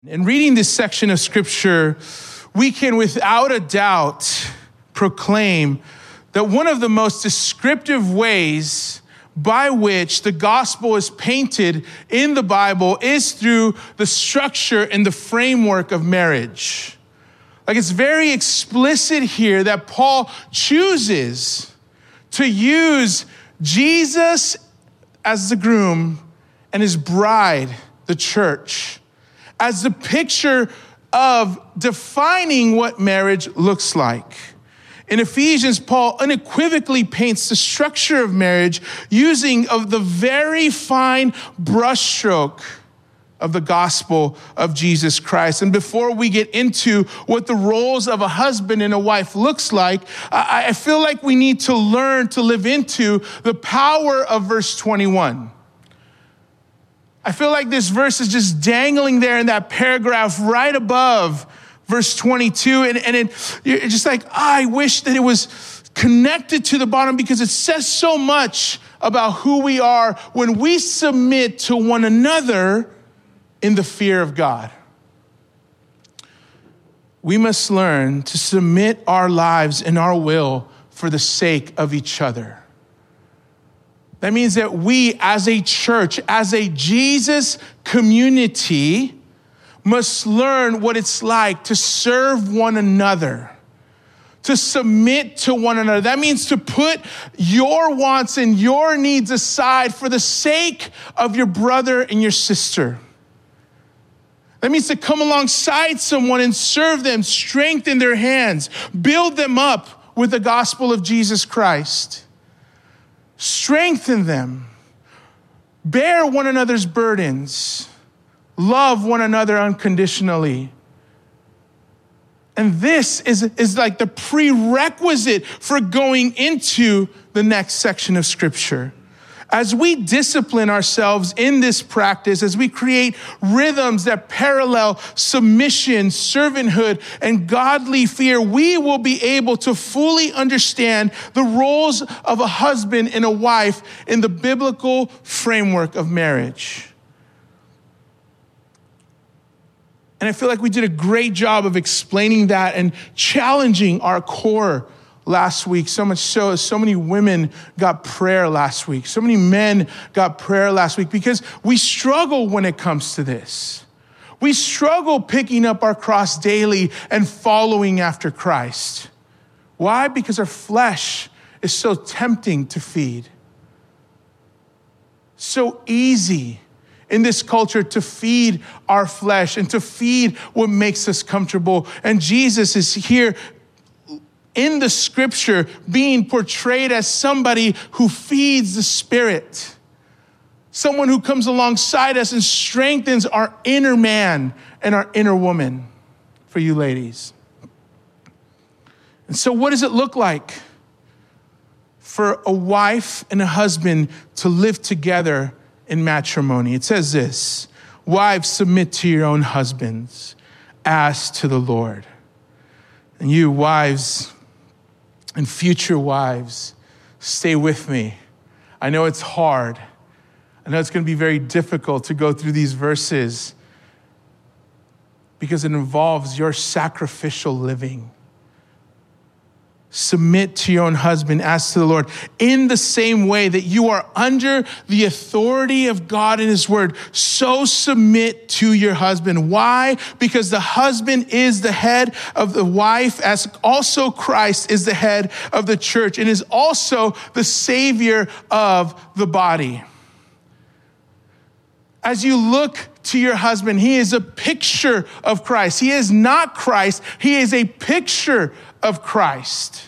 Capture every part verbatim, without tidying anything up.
In reading this section of scripture, we can without a doubt proclaim that one of the most descriptive ways by which the gospel is painted in the Bible is through the structure and the framework of marriage. Like, it's very explicit here that Paul chooses to use Jesus as the groom and his bride, the church, as the picture of defining what marriage looks like. In Ephesians, Paul unequivocally paints the structure of marriage using of the very fine brushstroke of the gospel of Jesus Christ. And before we get into what the roles of a husband and a wife looks like, I, I feel like we need to learn to live into the power of verse twenty-one. I feel like this verse is just dangling there in that paragraph right above verse twenty-two. And, and it, you're just like, oh, I wish that it was connected to the bottom, because it says so much about who we are when we submit to one another in the fear of God. We must learn to submit our lives and our will for the sake of each other. That means that we as a church, as a Jesus community, must learn what it's like to serve one another, to submit to one another. That means to put your wants and your needs aside for the sake of your brother and your sister. That means to come alongside someone and serve them, strengthen their hands, build them up with the gospel of Jesus Christ. Strengthen them, bear one another's burdens, love one another unconditionally. And this is, is like the prerequisite for going into the next section of scripture. As we discipline ourselves in this practice, as we create rhythms that parallel submission, servanthood, and godly fear, we will be able to fully understand the roles of a husband and a wife in the biblical framework of marriage. And I feel like we did a great job of explaining that and challenging our core last week. So much so, so many women got prayer last week. So many men got prayer last week, because we struggle when it comes to this. We struggle picking up our cross daily and following after Christ. Why? Because our flesh is so tempting to feed. So easy in this culture to feed our flesh and to feed what makes us comfortable. And Jesus is here in the scripture being portrayed as somebody who feeds the spirit, someone who comes alongside us and strengthens our inner man and our inner woman, for you ladies. And so what does it look like for a wife and a husband to live together in matrimony? It says this: wives, submit to your own husbands as to the Lord. And you wives and future wives, stay with me. I know it's hard. I know it's going to be very difficult to go through these verses, because it involves your sacrificial living. Submit to your own husband as to the Lord, in the same way that you are under the authority of God and his word. So submit to your husband. Why? Because the husband is the head of the wife, as also Christ is the head of the church and is also the savior of the body. As you look to your husband, he is a picture of Christ. He is not Christ. He is a picture of Christ.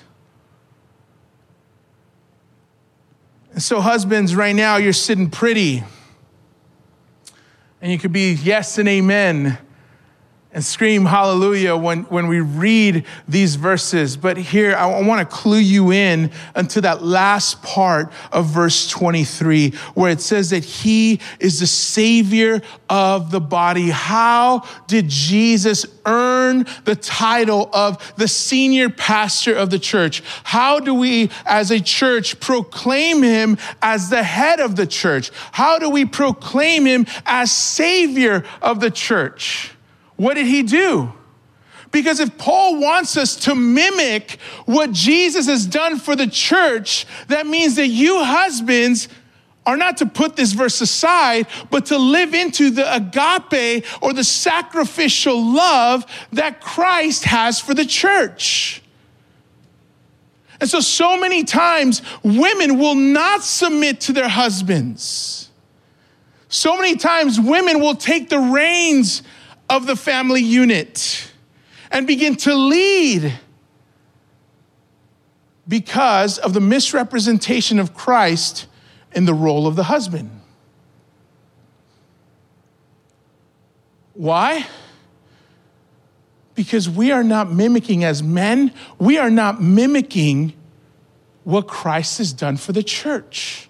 And so husbands, right now you're sitting pretty, and you could be yes and amen and scream hallelujah when, when we read these verses. But here, I want to clue you in unto that last part of verse twenty-three, where it says that he is the savior of the body. How did Jesus earn the title of the senior pastor of the church? How do we, as a church, proclaim him as the head of the church? How do we proclaim him as savior of the church? what did he do? Because if Paul wants us to mimic what Jesus has done for the church, that means that you husbands are not to put this verse aside, but to live into the agape or the sacrificial love that Christ has for the church. And so, so many times women will not submit to their husbands. So many times women will take the reins of the family unit and begin to lead because of the misrepresentation of Christ in the role of the husband. Why? Because we are not mimicking, as men, we are not mimicking what Christ has done for the church.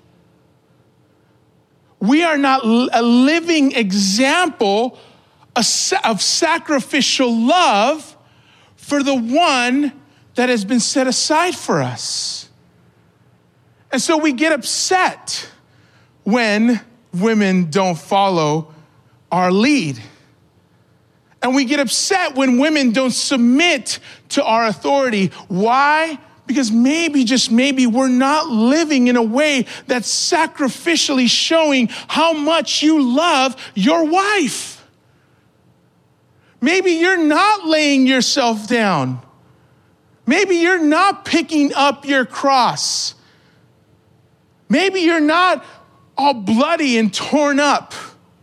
We are not a living example of sacrificial love for the one that has been set aside for us. And so we get upset when women don't follow our lead. And we get upset when women don't submit to our authority. Why? Because maybe, just maybe, we're not living in a way that's sacrificially showing how much you love your wife. Maybe you're not laying yourself down. Maybe you're not picking up your cross. Maybe you're not all bloody and torn up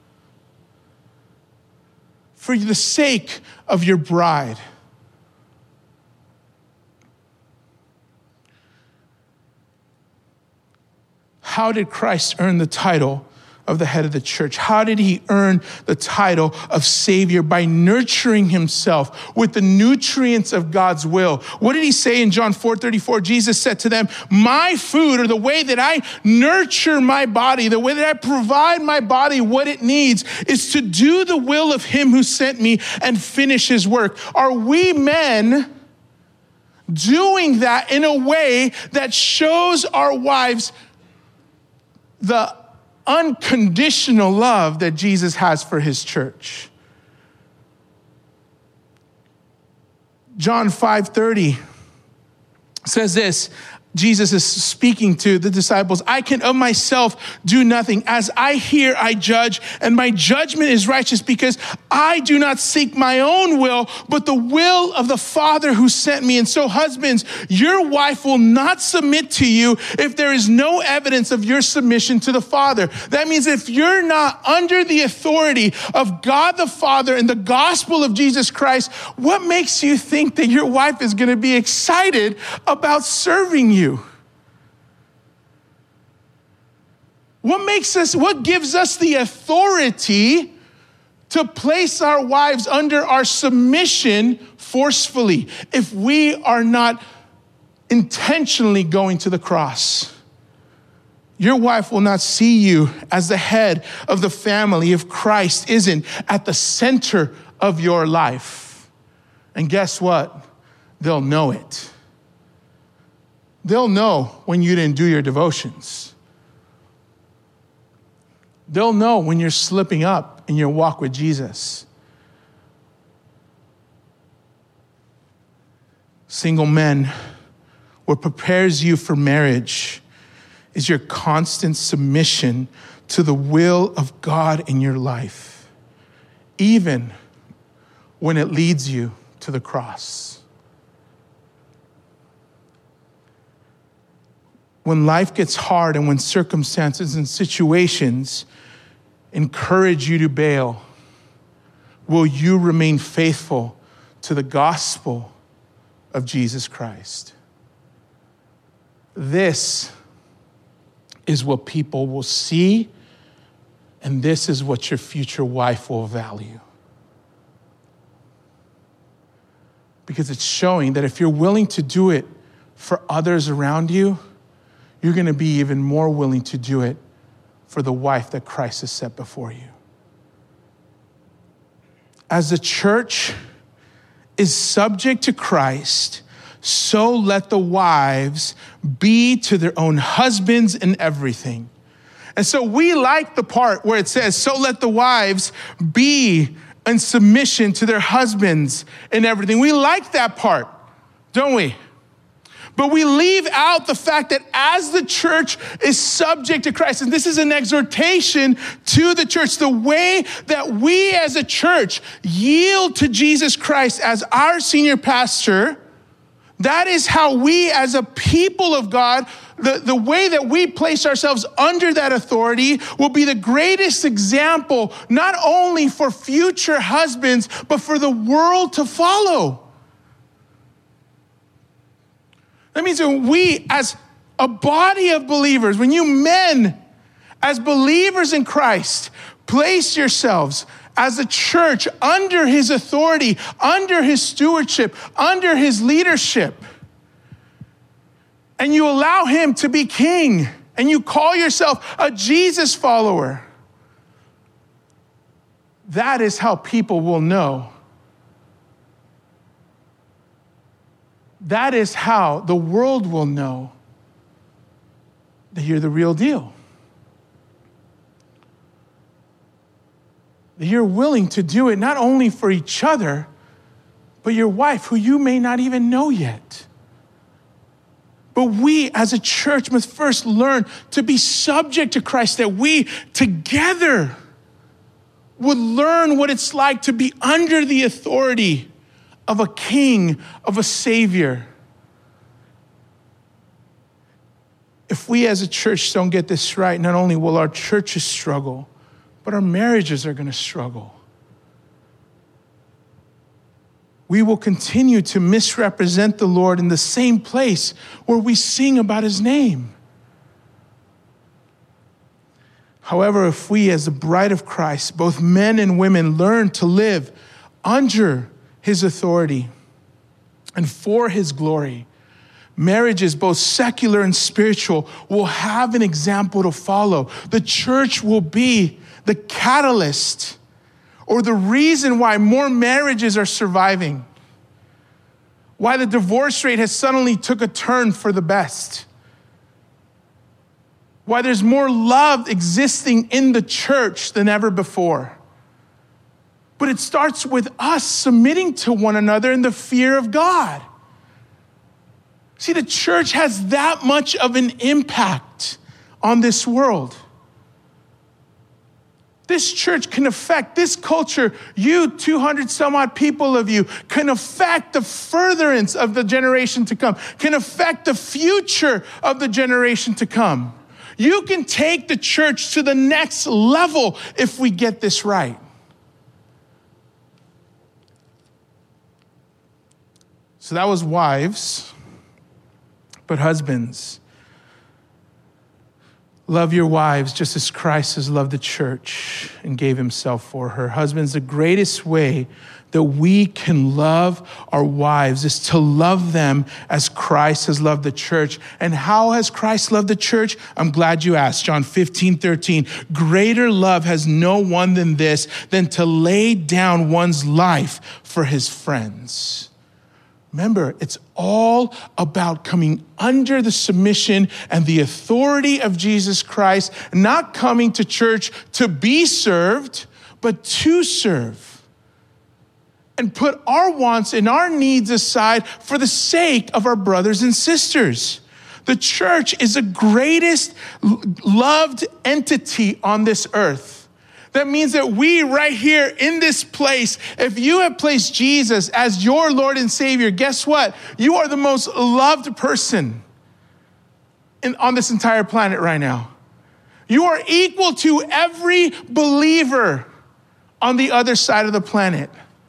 for the sake of your bride. How did Christ earn the title of the head of the church? How did he earn the title of Savior? By nurturing himself with the nutrients of God's will. What did he say in John four thirty-four? Jesus said to them, my food, or the way that I nurture my body, the way that I provide my body what it needs, is to do the will of him who sent me and finish his work. Are we men doing that in a way that shows our wives the unconditional love that Jesus has for his church? John five thirty says this. Jesus is speaking to the disciples. I can of myself do nothing. As I hear, I judge, and my judgment is righteous, because I do not seek my own will, but the will of the Father who sent me. And so, husbands, your wife will not submit to you if there is no evidence of your submission to the Father. That means if you're not under the authority of God the Father and the gospel of Jesus Christ, what makes you think that your wife is going to be excited about serving you? What makes us, what gives us the authority to place our wives under our submission forcefully if we are not intentionally going to the cross? Your wife will not see you as the head of the family if Christ isn't at the center of your life. And guess what? They'll know it. They'll know when you didn't do your devotions. They'll know when you're slipping up in your walk with Jesus. Single men, what prepares you for marriage is your constant submission to the will of God in your life, even when it leads you to the cross. When life gets hard and when circumstances and situations encourage you to bail, will you remain faithful to the gospel of Jesus Christ? This is what people will see, and this is what your future wife will value. Because it's showing that if you're willing to do it for others around you, you're going to be even more willing to do it for the wife that Christ has set before you. As the church is subject to Christ, so let the wives be to their own husbands in everything. And so we like the part where it says, so let the wives be and submission to their husbands and everything. We like that part, don't we? But we leave out the fact that as the church is subject to Christ, and this is an exhortation to the church, the way that we as a church yield to Jesus Christ as our senior pastor, that is how we as a people of God, the, the way that we place ourselves under that authority will be the greatest example, not only for future husbands, but for the world to follow. That means that we, as a body of believers, when you men, as believers in Christ, place yourselves as a church under his authority, under his stewardship, under his leadership, and you allow him to be king, and you call yourself a Jesus follower, that is how people will know. That is how the world will know that you're the real deal. That you're willing to do it not only for each other, but your wife, who you may not even know yet. But we as a church must first learn to be subject to Christ, that we together would learn what it's like to be under the authority of a king, of a savior. If we as a church don't get this right, not only will our churches struggle, but our marriages are going to struggle. We will continue to misrepresent the Lord in the same place where we sing about his name. However, if we as the bride of Christ, both men and women, learn to live under his authority and for his glory, marriages, both secular and spiritual, will have an example to follow. The church will be the catalyst or the reason why more marriages are surviving, why the divorce rate has suddenly took a turn for the best, why there's more love existing in the church than ever before. But it starts with us submitting to one another in the fear of God. See, the church has that much of an impact on this world. This church can affect this culture. You, two hundred some odd people of you, can affect the furtherance of the generation to come, can affect the future of the generation to come. You can take the church to the next level if we get this right. So that was wives, but husbands, love your wives just as Christ has loved the church and gave himself for her. Husbands, the greatest way that we can love our wives is to love them as Christ has loved the church. And how has Christ loved the church? I'm glad you asked. John fifteen thirteen. Greater love has no one than this, than to lay down one's life for his friends. Remember, it's all about coming under the submission and the authority of Jesus Christ, not coming to church to be served, but to serve. And put our wants and our needs aside for the sake of our brothers and sisters. The church is the greatest loved entity on this earth. That means that we right here in this place, if you have placed Jesus as your Lord and Savior, guess what? You are the most loved person in, on this entire planet right now. You are equal to every believer on the other side of the planet.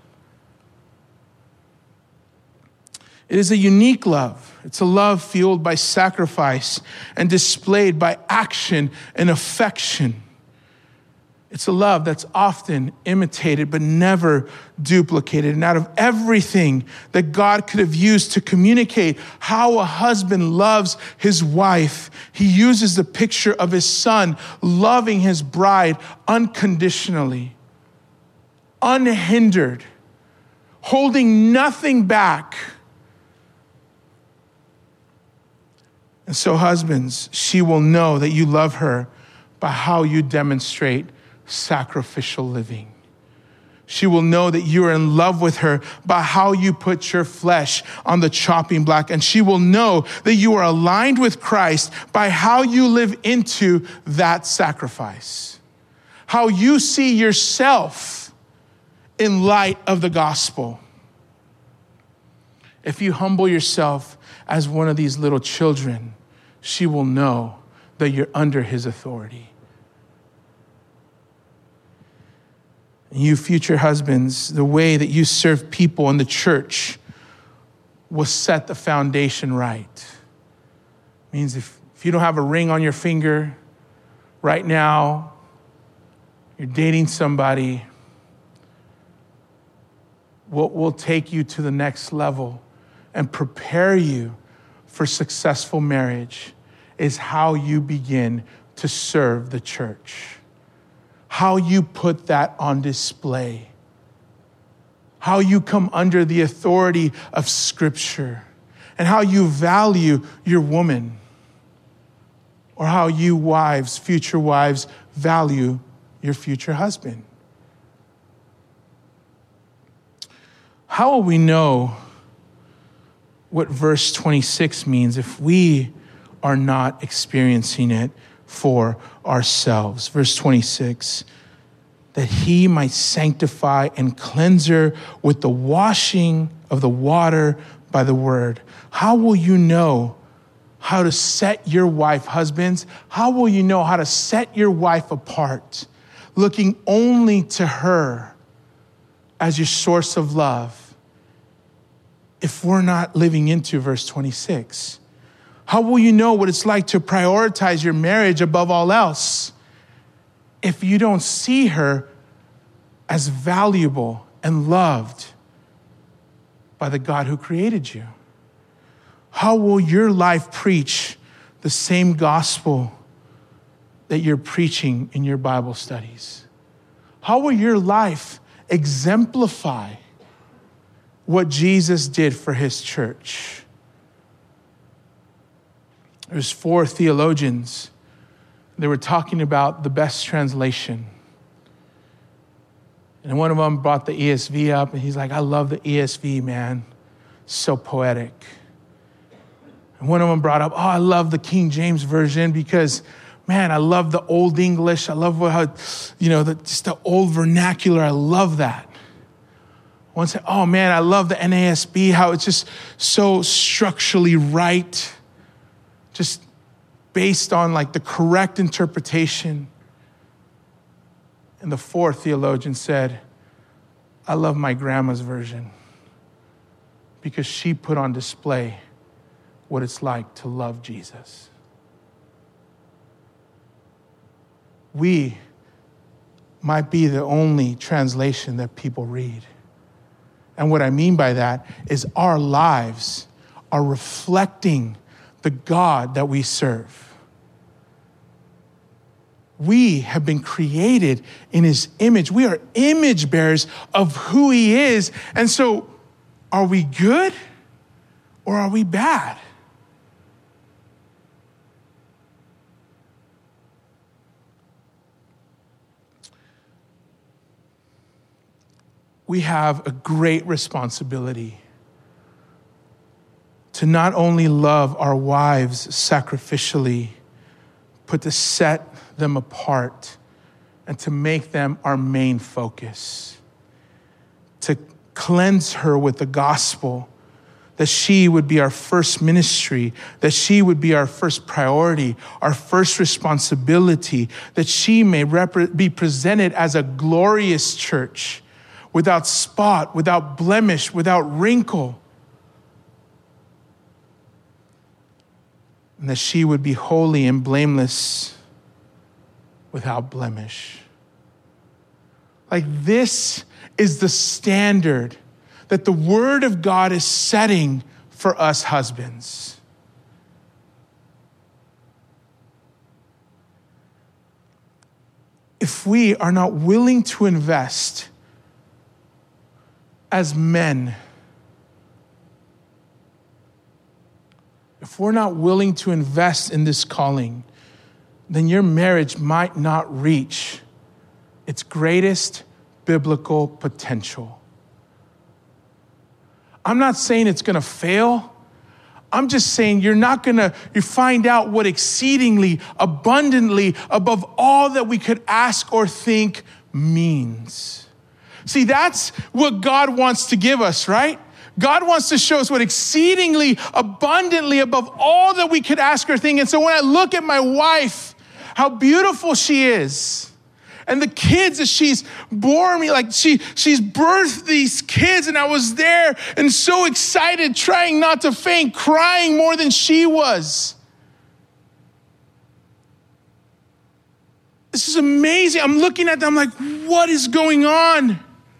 It is a unique love. It's a love fueled by sacrifice and displayed by action and affection. It's a love that's often imitated but never duplicated. And out of everything that God could have used to communicate how a husband loves his wife, he uses the picture of his son loving his bride unconditionally, unhindered, holding nothing back. And so, husbands, she will know that you love her by how you demonstrate sacrificial living. She will know that you are in love with her by how you put your flesh on the chopping block. And she will know that you are aligned with Christ by how you live into that sacrifice. How you see yourself in light of the gospel. If you humble yourself as one of these little children, she will know that you're under his authority. And you future husbands, the way that you serve people in the church will set the foundation right. It means if, if you don't have a ring on your finger right now, you're dating somebody, what will take you to the next level and prepare you for successful marriage is how you begin to serve the church. How you put that on display. How you come under the authority of Scripture. And how you value your woman. Or how you wives, future wives, value your future husband. How will we know what verse twenty-six means if we are not experiencing it for ourselves? Verse twenty-six, that he might sanctify and cleanse her with the washing of the water by the word. How will you know how to set your wife, husbands? How will you know how to set your wife apart, looking only to her as your source of love, if we're not living into verse twenty-six? How will you know what it's like to prioritize your marriage above all else if you don't see her as valuable and loved by the God who created you? How will your life preach the same gospel that you're preaching in your Bible studies? How will your life exemplify what Jesus did for his church? There's four theologians. They were talking about the best translation. And one of them brought the E S V up, and he's like, I love the E S V, man. So poetic. And one of them brought up, oh, I love the King James Version because, man, I love the Old English. I love how, you know, the, just the old vernacular. I love that. One said, oh, man, I love the N A S B, how it's just so structurally right. Just based on like the correct interpretation. And the fourth theologian said, I love my grandma's version because she put on display what it's like to love Jesus. We might be the only translation that people read. And what I mean by that is our lives are reflecting the God that we serve. We have been created in his image. We are image bearers of who he is. And so are we good or are we bad? We have a great responsibility to not only love our wives sacrificially, but to set them apart and to make them our main focus. To cleanse her with the gospel, that she would be our first ministry, that she would be our first priority, our first responsibility, that she may rep- be presented as a glorious church, without spot, without blemish, without wrinkle. And that she would be holy and blameless without blemish. Like this is the standard that the Word of God is setting for us husbands. If we are not willing to invest as men, if we're not willing to invest in this calling, then your marriage might not reach its greatest biblical potential. I'm not saying it's going to fail. I'm just saying you're not going to you find out what exceedingly, abundantly, above all that we could ask or think means. See, that's what God wants to give us, right? God wants to show us what exceedingly, abundantly, above all that we could ask or think. And so when I look at my wife, how beautiful she is, and the kids that she's born me, like she she's birthed these kids, and I was there and so excited, trying not to faint, crying more than she was. This is amazing. I'm looking at them, I'm like, what is going on?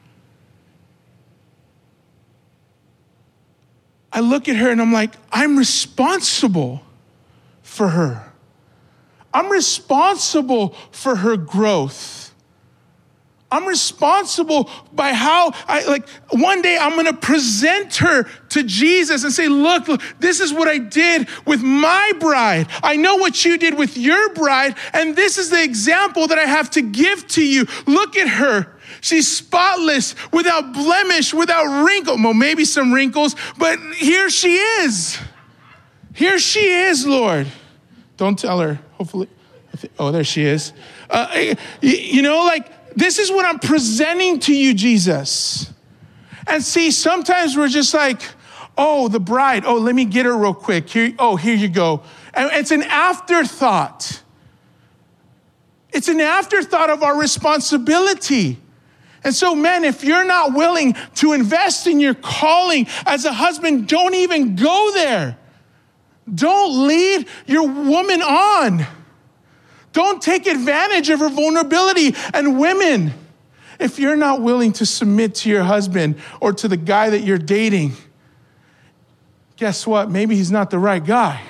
I look at her and I'm like, I'm responsible for her. I'm responsible for her growth. I'm responsible by how I, like, one day I'm going to present her to Jesus and say, look, look, this is what I did with my bride. I know what you did with your bride, and this is the example that I have to give to you. Look at her. She's spotless, without blemish, without wrinkle. Well, maybe some wrinkles, but here she is. Here she is, Lord. Don't tell her, hopefully. Oh, there she is. Uh, you know, like, this is what I'm presenting to you, Jesus. And see, sometimes we're just like, oh, the bride. Oh, let me get her real quick. Here, oh, here you go. And it's an afterthought. It's an afterthought of our responsibility. And so, men, if you're not willing to invest in your calling as a husband, don't even go there. Don't lead your woman on. Don't take advantage of her vulnerability. And women, if you're not willing to submit to your husband or to the guy that you're dating, guess what? Maybe he's not the right guy.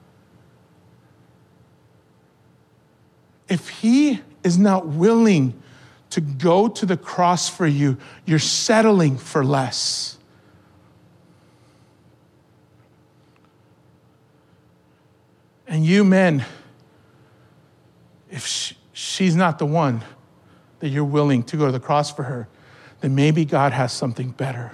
If he is not willing to go to the cross for you, you're settling for less. And you men, if she, she's not the one that you're willing to go to the cross for her, then maybe God has something better.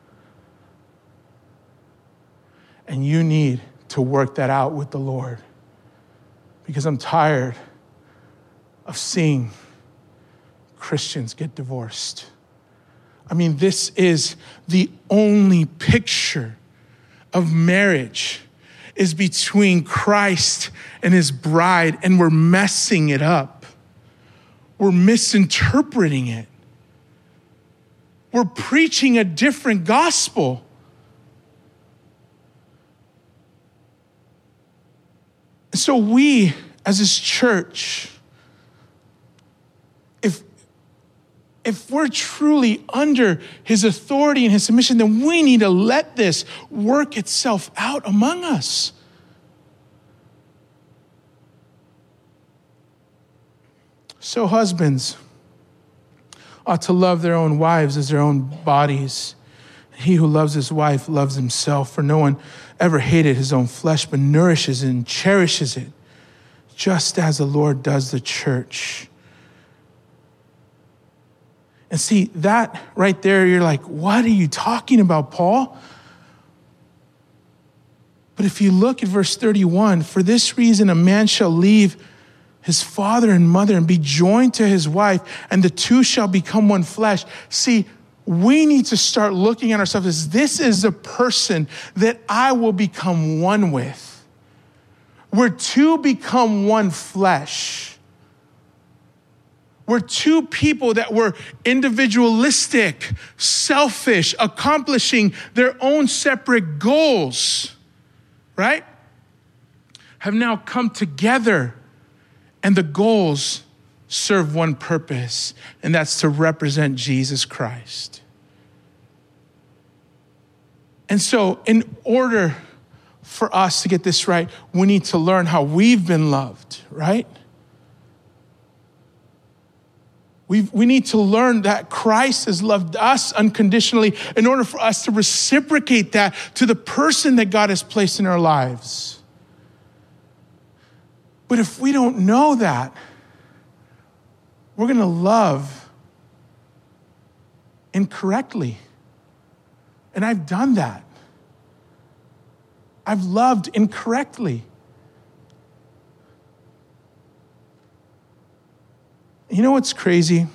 And you need to work that out with the Lord. Because I'm tired of seeing Christians get divorced. I mean, this is the only picture of marriage is between Christ and his bride, and we're messing it up. We're misinterpreting it. We're preaching a different gospel. So we, as his church, if If we're truly under his authority and his submission, then we need to let this work itself out among us. So husbands ought to love their own wives as their own bodies. He who loves his wife loves himself, for no one ever hated his own flesh, but nourishes it and cherishes it, just as the Lord does the church. And see, that right there, you're like, what are you talking about, Paul? But if you look at verse thirty-one, for this reason a man shall leave his father and mother and be joined to his wife, and the two shall become one flesh. See, we need to start looking at ourselves as this is the person that I will become one with. We're two become one flesh. We're two people that were individualistic, selfish, accomplishing their own separate goals, right? Have now come together, and the goals serve one purpose, and that's to represent Jesus Christ. And so, in order for us to get this right, we need to learn how we've been loved, right? We we need to learn that Christ has loved us unconditionally in order for us to reciprocate that to the person that God has placed in our lives. But if we don't know that, we're going to love incorrectly. And I've done that. I've loved incorrectly. You know what's crazy?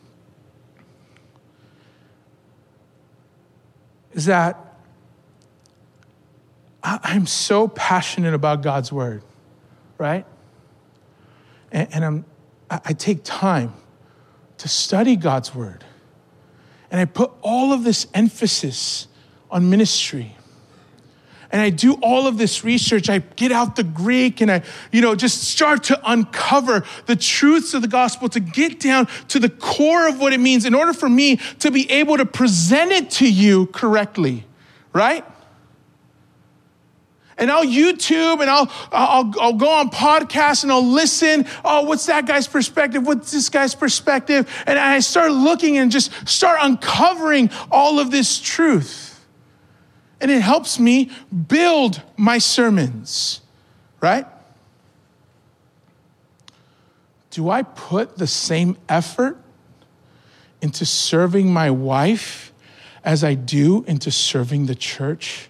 Is that I'm so passionate about God's word, right? And, and I'm, I take time to study God's word. And I put all of this emphasis on ministry. And I do all of this research. I get out the Greek and I, you know, just start to uncover the truths of the gospel, to get down to the core of what it means in order for me to be able to present it to you correctly, right? And I'll YouTube and I'll, I'll, I'll go on podcasts and I'll listen. Oh, what's that guy's perspective? What's this guy's perspective? And I start looking and just start uncovering all of this truth. And it helps me build my sermons, right? Do I put the same effort into serving my wife as I do into serving the church?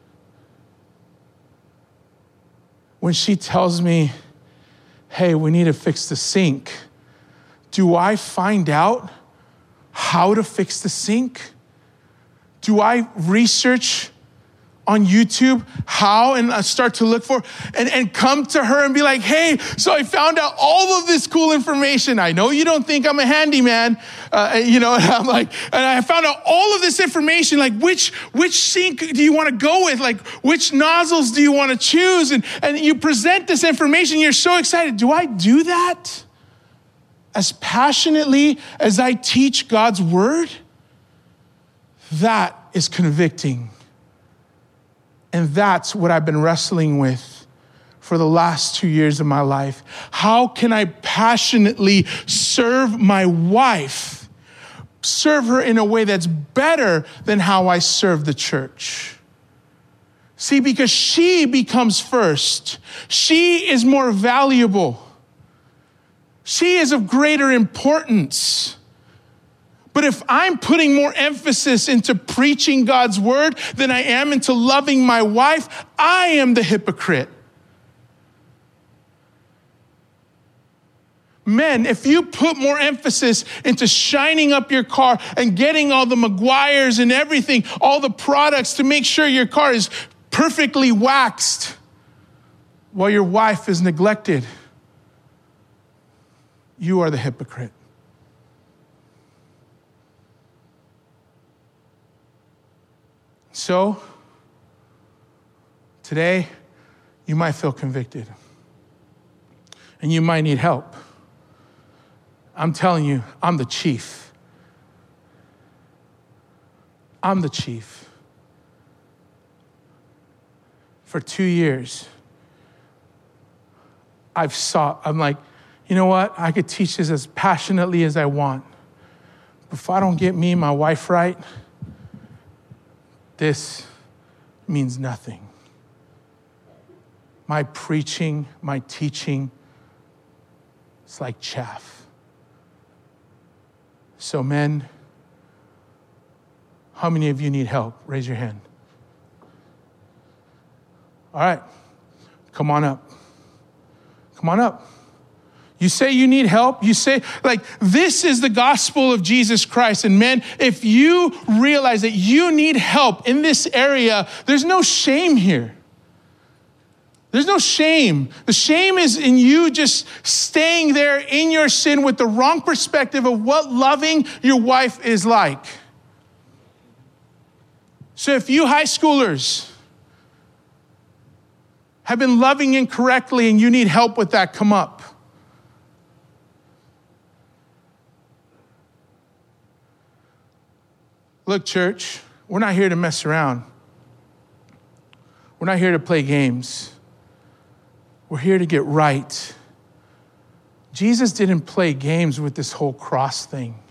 When she tells me, hey, we need to fix the sink, do I find out how to fix the sink? Do I research on YouTube how and I start to look for and, and come to her and be like, hey, so I found out all of this cool information. I know you don't think I'm a handyman, uh, you know, and I'm like, and I found out all of this information, like which which sink do you want to go with? Like which nozzles do you want to choose? And, and you present this information, you're so excited. Do I do that as passionately as I teach God's word? That is convicting. And that's what I've been wrestling with for the last two years of my life. How can I passionately serve my wife, serve her in a way that's better than how I serve the church? See, because she becomes first. She is more valuable. She is of greater importance. But if I'm putting more emphasis into preaching God's word than I am into loving my wife, I am the hypocrite. Men, if you put more emphasis into shining up your car and getting all the Meguiar's and everything, all the products to make sure your car is perfectly waxed while your wife is neglected, you are the hypocrite. So, today, you might feel convicted. And you might need help. I'm telling you, I'm the chief. I'm the chief. For two years, I've sought, I'm like, you know what? I could teach this as passionately as I want. But if I don't get me and my wife right, this means nothing. My preaching, my teaching, it's like chaff. So men, how many of you need help? Raise your hand. All right, come on up. Come on up. You say you need help. You say, like, this is the gospel of Jesus Christ. And men, if you realize that you need help in this area, there's no shame here. There's no shame. The shame is in you just staying there in your sin with the wrong perspective of what loving your wife is like. So if you high schoolers have been loving incorrectly and you need help with that, come up. Look, church, we're not here to mess around. We're not here to play games. We're here to get right. Jesus didn't play games with this whole cross thing.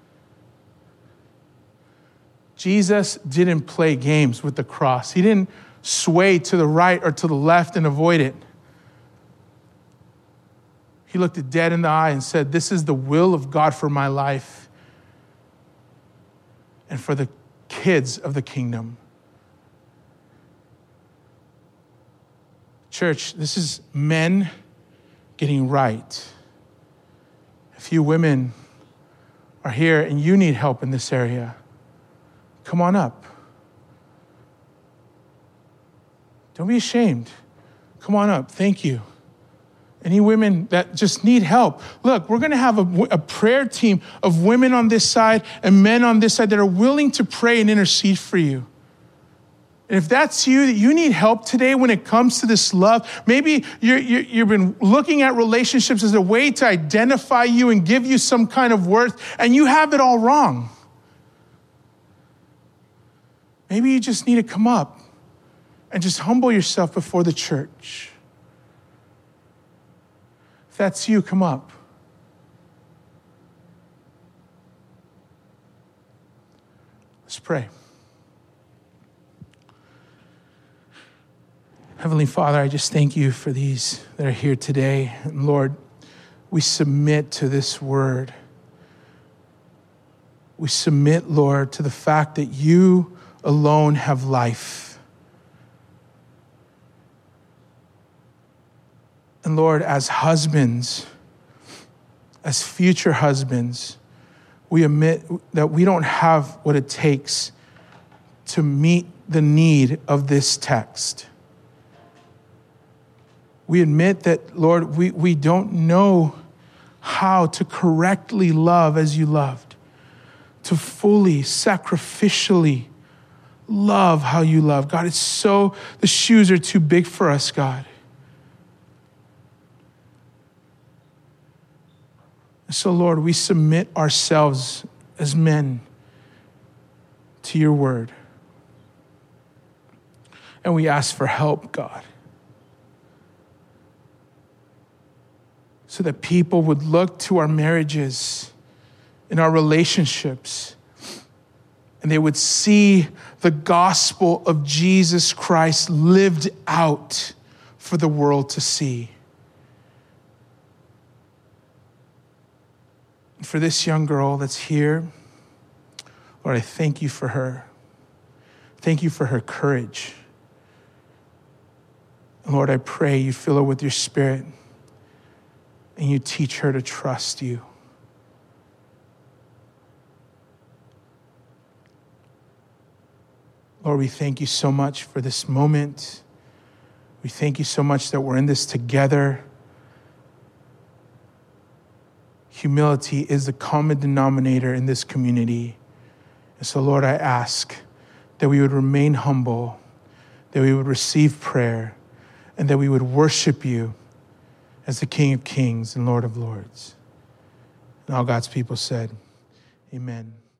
Jesus didn't play games with the cross. He didn't sway to the right or to the left and avoid it. He looked it dead in the eye and said, this is the will of God for my life. and for the kids of the kingdom. Church, this is men getting right. A few women are here and you need help in this area. Come on up. Don't be ashamed. Come on up. Thank you. Any women that just need help, look, we're going to have a, a prayer team of women on this side and men on this side that are willing to pray and intercede for you. And if that's you, that you need help today when it comes to this love, maybe you're, you're, you've been looking at relationships as a way to identify you and give you some kind of worth, and you have it all wrong. Maybe you just need to come up and just humble yourself before the church. If that's you, come up. Let's pray. Heavenly Father, I just thank you for these that are here today. And Lord, we submit to this word. We submit, Lord, to the fact that you alone have life. And Lord, as husbands, as future husbands, we admit that we don't have what it takes to meet the need of this text. We admit that, Lord, we, we don't know how to correctly love as you loved, to fully, sacrificially love how you love. God, it's so, the shoes are too big for us, God. So, Lord, we submit ourselves as men to your word. And we ask for help, God, so that people would look to our marriages and our relationships, and they would see the gospel of Jesus Christ lived out for the world to see. And for this young girl that's here, Lord, I thank you for her. Thank you for her courage. And Lord, I pray you fill her with your spirit and you teach her to trust you. Lord, we thank you so much for this moment. We thank you so much that we're in this together. Humility is the common denominator in this community. And so, Lord, I ask that we would remain humble, that we would receive prayer, and that we would worship you as the King of Kings and Lord of Lords. And all God's people said, amen.